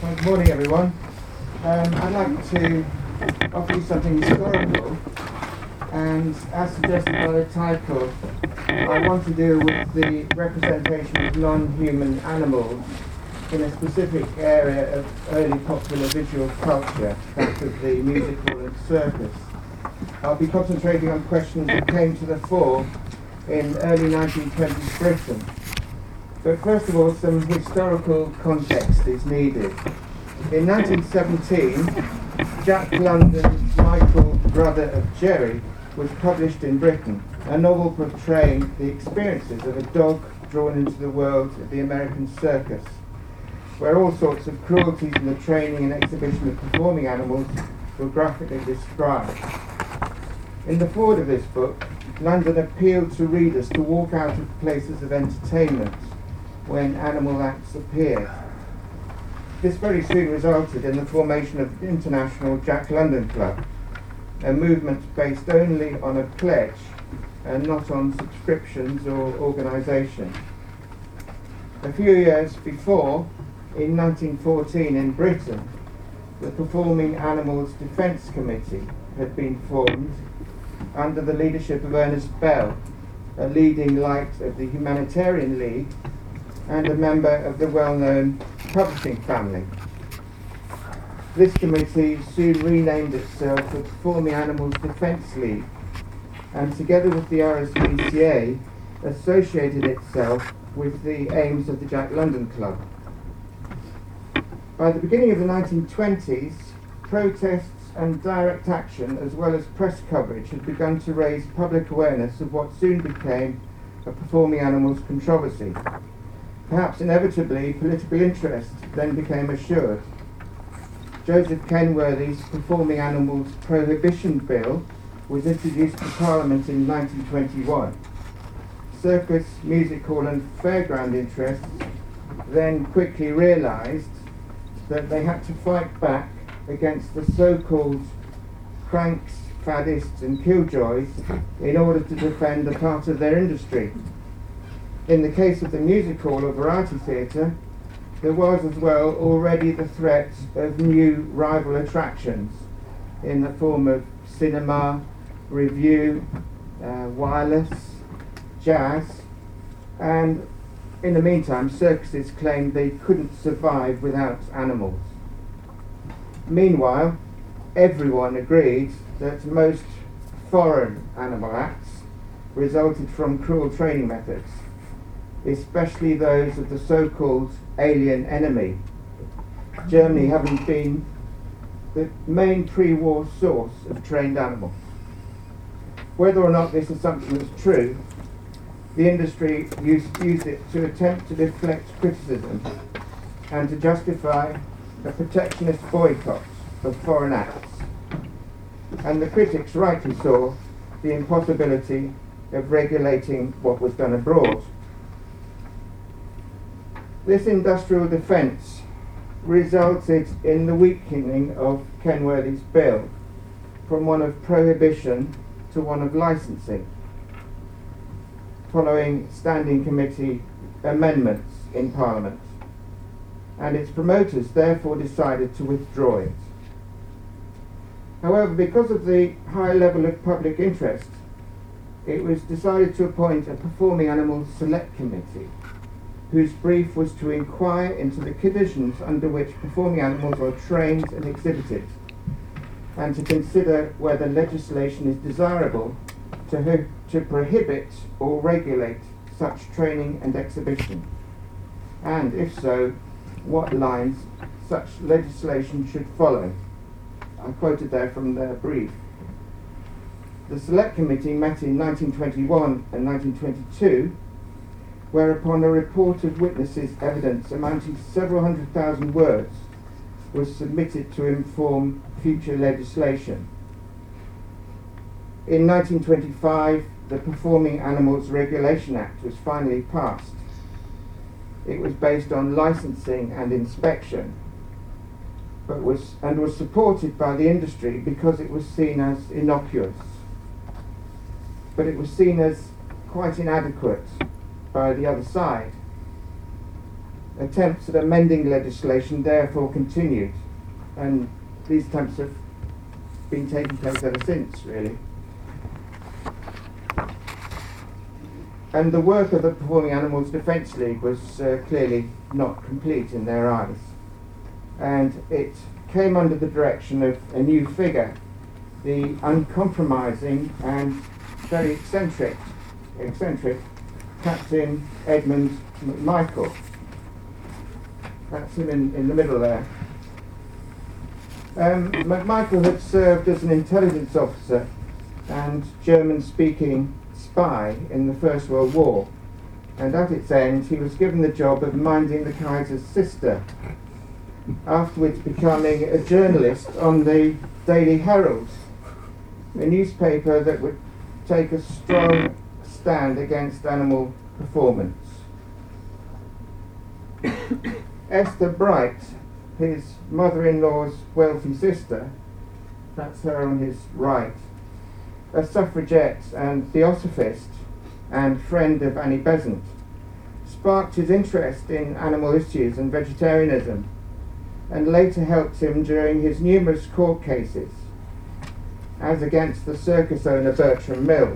Good morning, everyone. I'd like to offer you something historical, and as suggested by the title, I want to deal with the representation of non-human animals in a specific area of early popular visual culture, that of the musical and circus. I'll be concentrating on questions that came to the fore in early 1920s Britain. But first of all, some historical context is needed. In 1917, Jack London's Michael, Brother of Jerry, was published in Britain, a novel portraying the experiences of a dog drawn into the world of the American circus, where all sorts of cruelties in the training and exhibition of performing animals were graphically described. In the foreword of this book, London appealed to readers to walk out of places of entertainment when animal acts appeared. This very soon resulted in the formation of the International Jack London Club, a movement based only on a pledge and not on subscriptions or organisation. A few years before, in 1914 in Britain, the Performing Animals Defence Committee had been formed under the leadership of Ernest Bell, a leading light of the Humanitarian League and a member of the well-known publishing family. This committee soon renamed itself the Performing Animals Defence League, and together with the RSPCA associated itself with the aims of the Jack London Club. By the beginning of the 1920s, protests and direct action as well as press coverage had begun to raise public awareness of what soon became a performing animals controversy. Perhaps inevitably, political interest then became assured. Joseph Kenworthy's Performing Animals Prohibition Bill was introduced to Parliament in 1921. Circus, music hall and fairground interests then quickly realised that they had to fight back against the so-called cranks, faddists and killjoys in order to defend a part of their industry. In the case of the music hall or variety theatre, there was as well already the threat of new rival attractions in the form of cinema, revue, wireless, jazz, and in the meantime circuses claimed they couldn't survive without animals. Meanwhile, everyone agreed that most foreign animal acts resulted from cruel training methods, especially those of the so-called alien enemy, Germany having been the main pre-war source of trained animals. Whether or not this assumption was true, the industry used it to attempt to deflect criticism and to justify a protectionist boycott of foreign acts. And the critics rightly saw the impossibility of regulating what was done abroad. This industrial defence resulted in the weakening of Kenworthy's bill from one of prohibition to one of licensing, following standing committee amendments in Parliament, and its promoters therefore decided to withdraw it. However, because of the high level of public interest, it was decided to appoint a Performing Animals Select Committee, whose brief was to inquire into the conditions under which performing animals are trained and exhibited, and to consider whether legislation is desirable to prohibit or regulate such training and exhibition, and if so, what lines such legislation should follow. I quoted there from their brief. The Select Committee met in 1921 and 1922, whereupon a report of witnesses' evidence amounting to several 100,000 words was submitted to inform future legislation. In 1925, the Performing Animals Regulation Act was finally passed. It was based on licensing and inspection, but was supported by the industry because it was seen as innocuous. But it was seen as quite inadequate by the other side. Attempts at amending legislation therefore continued, and these attempts have been taking place ever since, really. And the work of the Performing Animals Defence League was clearly not complete in their eyes. And it came under the direction of a new figure, the uncompromising and very eccentric Captain Edmund McMichael. That's him in the middle there. McMichael had served as an intelligence officer and German-speaking spy in the First World War, and at its end he was given the job of minding the Kaiser's sister, afterwards becoming a journalist on the Daily Herald, a newspaper that would take a strong stand against animal performance. Esther Bright, his mother-in-law's wealthy sister, that's her on his right, a suffragette and theosophist and friend of Annie Besant, sparked his interest in animal issues and vegetarianism, and later helped him during his numerous court cases, as against the circus owner Bertram Mills.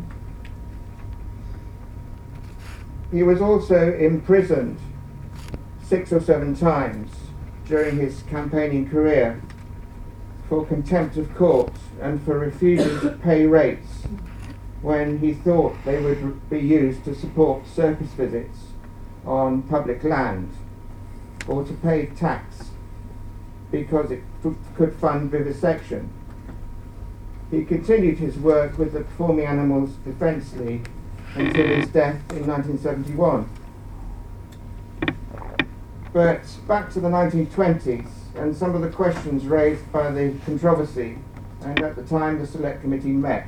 He was also imprisoned 6 or 7 times during his campaigning career for contempt of court and for refusing to pay rates when he thought they would be used to support circus visits on public land, or to pay tax because it could fund vivisection. He continued his work with the Performing Animals Defence League until his death in 1971. But back to the 1920s and some of the questions raised by the controversy, and at the time the Select Committee met.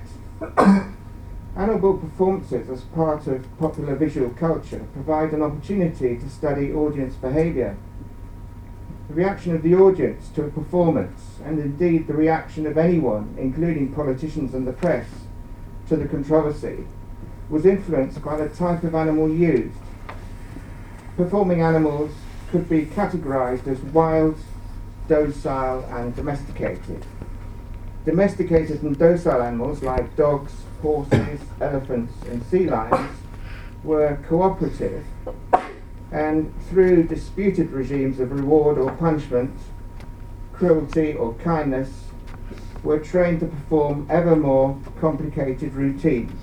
Animal performances as part of popular visual culture provide an opportunity to study audience behaviour. The reaction of the audience to a performance, and indeed the reaction of anyone, including politicians and the press, to the controversy, was influenced by the type of animal used. Performing animals could be categorised as wild, docile and domesticated. Domesticated and docile animals like dogs, horses, elephants and sea lions were cooperative, and through disputed regimes of reward or punishment, cruelty or kindness, were trained to perform ever more complicated routines.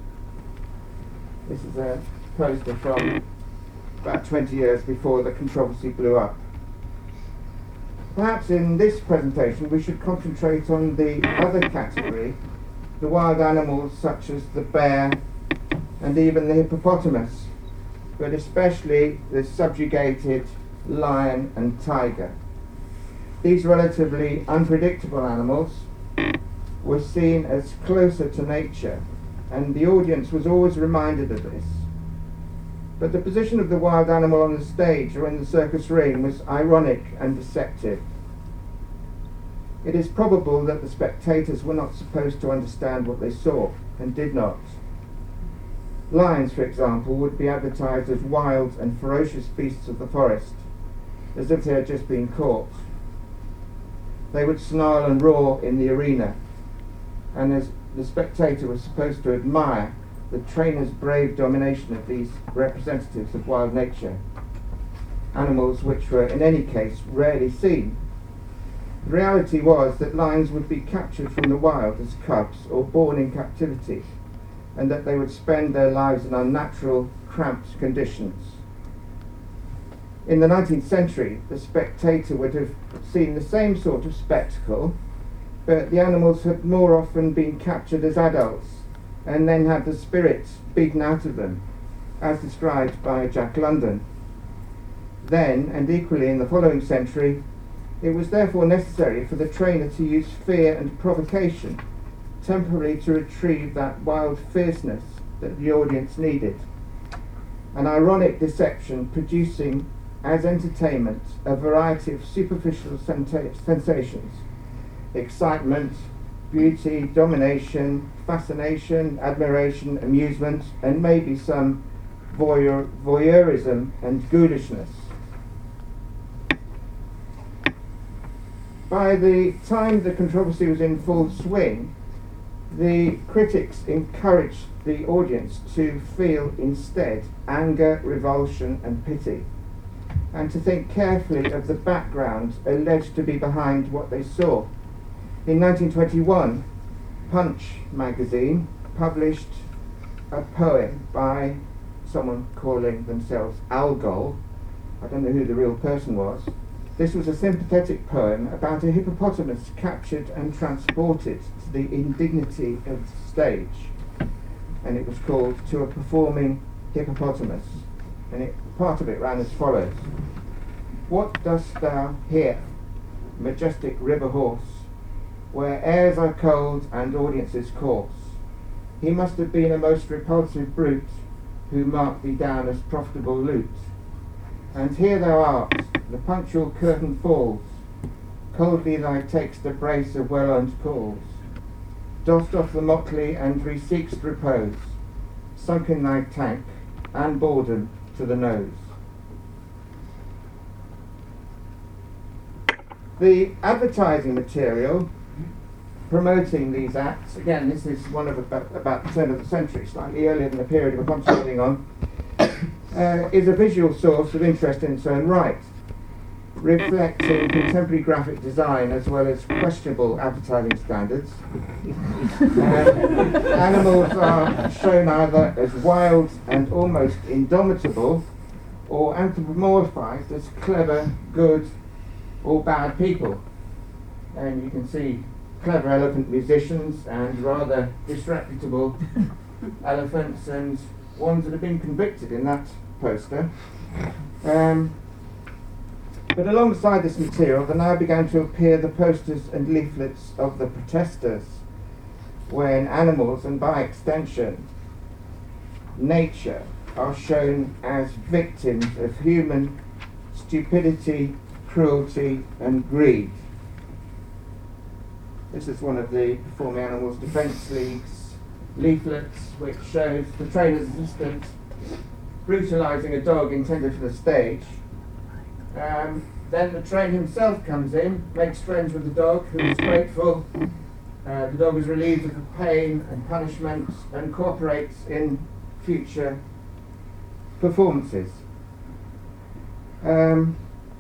This is a poster from about 20 years before the controversy blew up. Perhaps in this presentation we should concentrate on the other category, the wild animals such as the bear and even the hippopotamus, but especially the subjugated lion and tiger. These relatively unpredictable animals were seen as closer to nature, and the audience was always reminded of this. But the position of the wild animal on the stage or in the circus ring was ironic and deceptive. It is probable that the spectators were not supposed to understand what they saw, and did not. Lions, for example, would be advertised as wild and ferocious beasts of the forest, as if they had just been caught. They would snarl and roar in the arena, and as the spectator was supposed to admire the trainer's brave domination of these representatives of wild nature, animals which were in any case rarely seen. The reality was that lions would be captured from the wild as cubs or born in captivity, and that they would spend their lives in unnatural, cramped conditions. In the 19th century, the spectator would have seen the same sort of spectacle, but the animals had more often been captured as adults and then had the spirit beaten out of them, as described by Jack London. Then, and equally in the following century, it was therefore necessary for the trainer to use fear and provocation, temporarily to retrieve that wild fierceness that the audience needed. An ironic deception producing as entertainment a variety of superficial sensations: excitement, beauty, domination, fascination, admiration, amusement, and maybe some voyeurism and ghoulishness. by the time the controversy was in full swing, the critics encouraged the audience to feel instead anger, revulsion and pity, and to think carefully of the background alleged to be behind what they saw. In 1921, Punch magazine published a poem by someone calling themselves Algol. I don't know who the real person was. This was a sympathetic poem about a hippopotamus captured and transported to the indignity of the stage, and it was called To a Performing Hippopotamus, and part of it ran as follows: What dost thou here, majestic river horse, where airs are cold and audiences coarse? He must have been a most repulsive brute who marked thee down as profitable loot. And here thou art, the punctual curtain falls, coldly thou takest a brace of well-earned calls, doffed off the motley and reseek'st repose, sunk in thy tank and boredom to the nose. The advertising material promoting these acts, again this is one of about the turn of the century, slightly earlier than the period we're concentrating on, is a visual source of interest in its own right, reflecting contemporary graphic design as well as questionable advertising standards. Animals are shown either as wild and almost indomitable, or anthropomorphized as clever, good, or bad people. And you can see clever elephant musicians and rather disreputable elephants, and ones that have been convicted in that poster. But alongside this material, there now began to appear the posters and leaflets of the protesters, when animals, and by extension nature, are shown as victims of human stupidity, cruelty and greed. This is one of the Performing Animals Defence League's leaflets, which shows the trainer's assistant brutalising a dog intended for the stage. Then the trainer himself comes in, makes friends with the dog, who is grateful. The dog is relieved of the pain and punishment and cooperates in future performances. The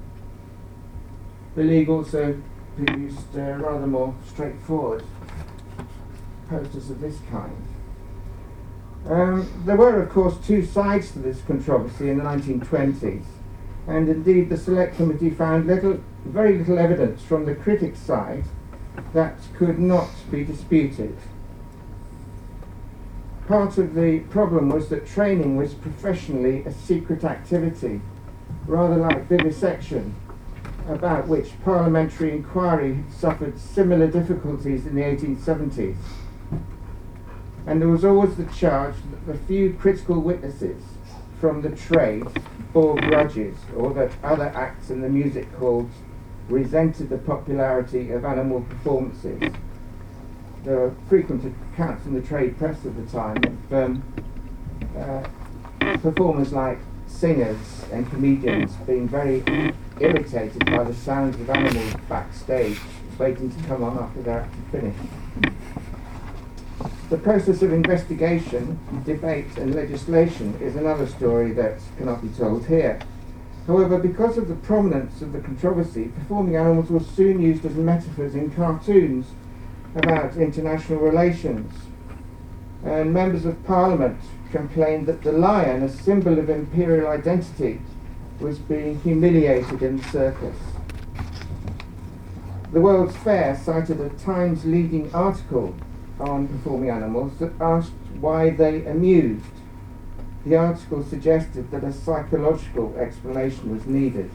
League also produced rather more straightforward posters of this kind. There were, of course, two sides to this controversy in the 1920s, and indeed the Select Committee found very little evidence from the critics' side that could not be disputed. Part of the problem was that training was professionally a secret activity, rather like vivisection, about which parliamentary inquiry had suffered similar difficulties in the 1870s. And there was always the charge that the few critical witnesses from the trade bore grudges, or that other acts in the music halls resented the popularity of animal performances. There were frequent accounts in the trade press of the time of performers like singers and comedians being very irritated by the sounds of animals backstage, waiting to come on after their act had finished. The process of investigation, debate and legislation is another story that cannot be told here. However, because of the prominence of the controversy, performing animals were soon used as metaphors in cartoons about international relations. And members of Parliament complained that the lion, a symbol of imperial identity, was being humiliated in the circus. The World's Fair cited a Times leading article on performing animals that asked why they amused. The article suggested that a psychological explanation was needed.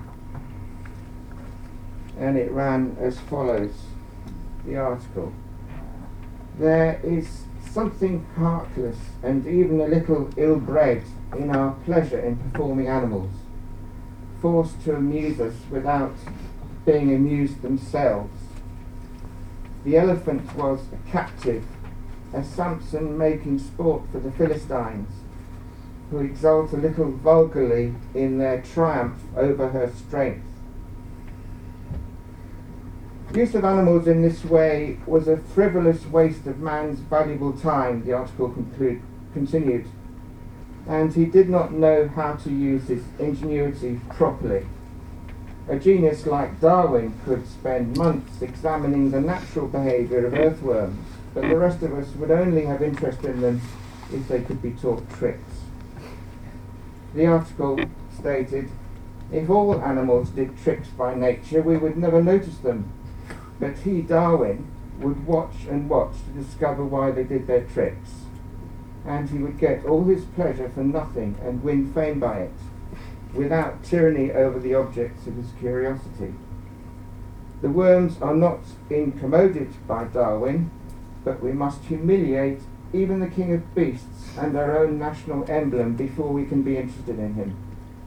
And it ran as follows, the article: There is something heartless and even a little ill-bred in our pleasure in performing animals, forced to amuse us without being amused themselves. The elephant was a captive, a Samson making sport for the Philistines, who exult a little vulgarly in their triumph over her strength. Use of animals in this way was a frivolous waste of man's valuable time, the article continued, and he did not know how to use his ingenuity properly. A genius like Darwin could spend months examining the natural behaviour of earthworms, but the rest of us would only have interest in them if they could be taught tricks. The article stated, if all animals did tricks by nature, we would never notice them. But he, Darwin, would watch and watch to discover why they did their tricks. And he would get all his pleasure for nothing and win fame by it, without tyranny over the objects of his curiosity. The worms are not incommoded by Darwin, but we must humiliate even the king of beasts and our own national emblem before we can be interested in him.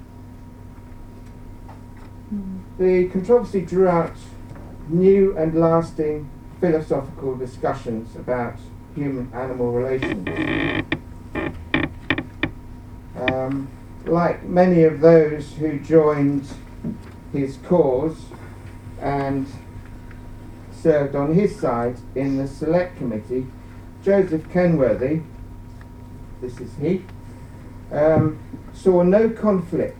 The controversy drew out new and lasting philosophical discussions about human-animal relations. Like many of those who joined his cause and served on his side in the Select Committee, Joseph Kenworthy, this is he, saw no conflict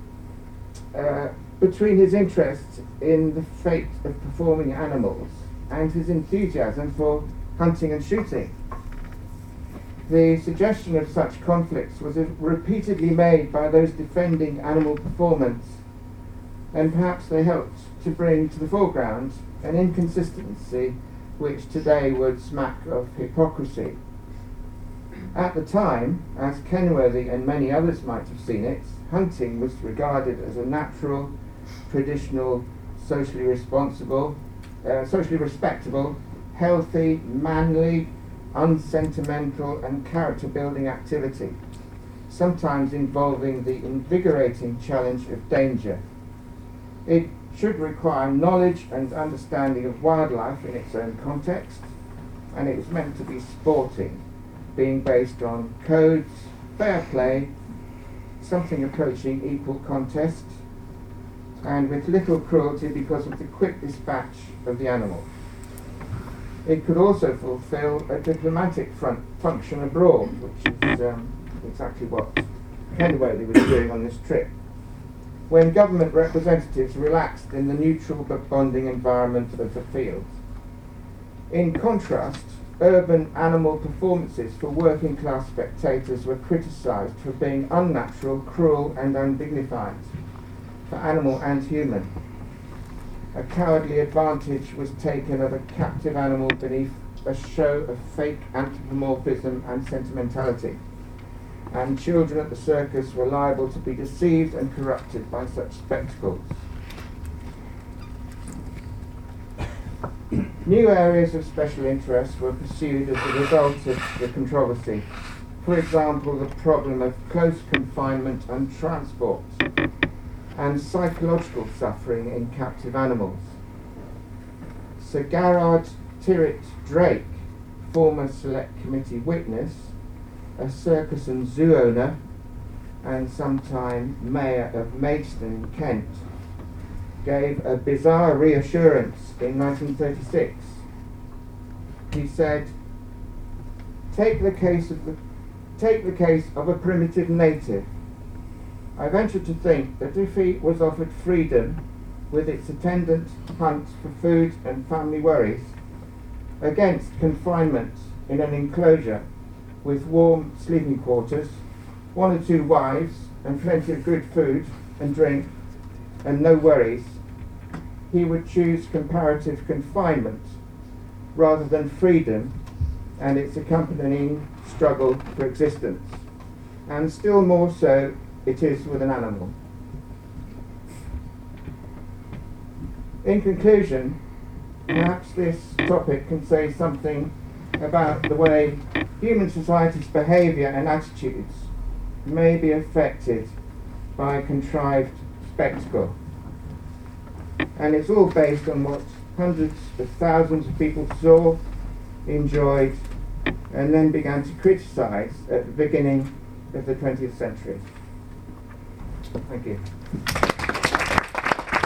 between his interest in the fate of performing animals and his enthusiasm for hunting and shooting. The suggestion of such conflicts was repeatedly made by those defending animal performance, and perhaps they helped to bring to the foreground an inconsistency which today would smack of hypocrisy. At the time, as Kenworthy and many others might have seen it, hunting was regarded as a natural, traditional, socially respectable, healthy, manly, unsentimental and character-building activity, sometimes involving the invigorating challenge of danger. It should require knowledge and understanding of wildlife in its own context, and it was meant to be sporting, being based on codes, fair play, something approaching equal contest, and with little cruelty because of the quick dispatch of the animal. It could also fulfill a diplomatic function abroad, which is exactly what Kenworthy was doing on this trip, when government representatives relaxed in the neutral but bonding environment of the field. In contrast, urban animal performances for working class spectators were criticised for being unnatural, cruel and undignified, for animal and human. A cowardly advantage was taken of a captive animal beneath a show of fake anthropomorphism and sentimentality, and children at the circus were liable to be deceived and corrupted by such spectacles. New areas of special interest were pursued as a result of the controversy. For example, the problem of close confinement and transport, and psychological suffering in captive animals. Sir Garrard Tyrwhitt Drake, former Select Committee witness, a circus and zoo owner, and sometime Mayor of Maidstone in Kent, gave a bizarre reassurance in 1936. He said, take the case of a primitive native. I venture to think that if he was offered freedom with its attendant hunt for food and family worries, against confinement in an enclosure with warm sleeping quarters, 1 or 2 wives and plenty of good food and drink and no worries, he would choose comparative confinement rather than freedom and its accompanying struggle for existence. And still more so it is with an animal. In conclusion, perhaps this topic can say something about the way human society's behaviour and attitudes may be affected by contrived spectacle. And it's all based on what hundreds of thousands of people saw, enjoyed, and then began to criticise at the beginning of the 20th century. Thank you.